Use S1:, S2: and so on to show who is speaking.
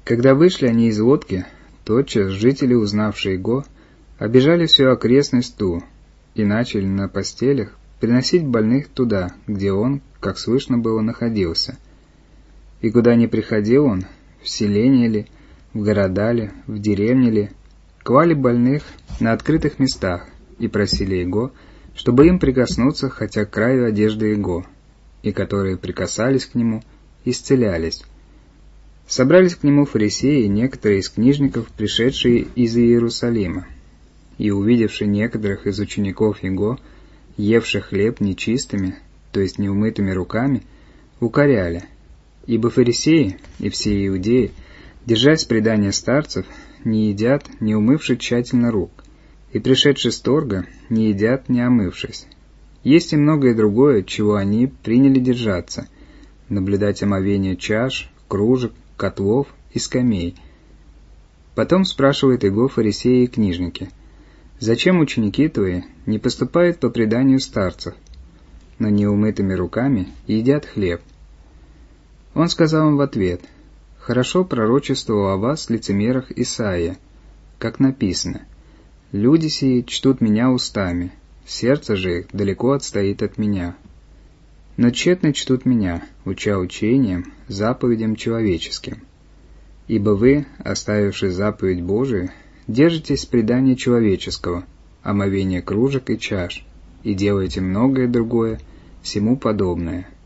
S1: Когда вышли они из лодки, тотчас жители, узнавшие его, обежали всю окрестность ту и начали на постелях приносить больных туда, где он, как слышно было, находился. И куда ни приходил он, в селение ли, в города ли, в деревне ли, клали больных на открытых местах и просили его, чтобы им прикоснуться хотя к краю одежды его, и которые прикасались к нему, исцелялись. Собрались к нему фарисеи и некоторые из книжников, пришедшие из Иерусалима, и, увидевши некоторых из учеников его, евших хлеб нечистыми, то есть неумытыми руками, укоряли. Ибо фарисеи и все иудеи, держась предания старцев, не едят, не умывши тщательно рук, и, пришедши с торга, не едят, не омывшись. Есть и многое другое, чего они приняли держаться, наблюдать омовение чаш, кружек, котлов и скамей. Потом спрашивают его фарисеи и книжники: «Зачем ученики твои не поступают по преданию старцев, но неумытыми руками едят хлеб?» Он сказал им в ответ: «Хорошо пророчествовал о вас, лицемерах, Исаия, как написано: люди сии чтут меня устами, сердце же их далеко отстоит от меня. Но тщетно чтут меня, уча учением, заповедям человеческим. Ибо вы, оставивши заповедь Божию, держитесь предания человеческого, омовения кружек и чаш, и делаете многое другое, всему подобное.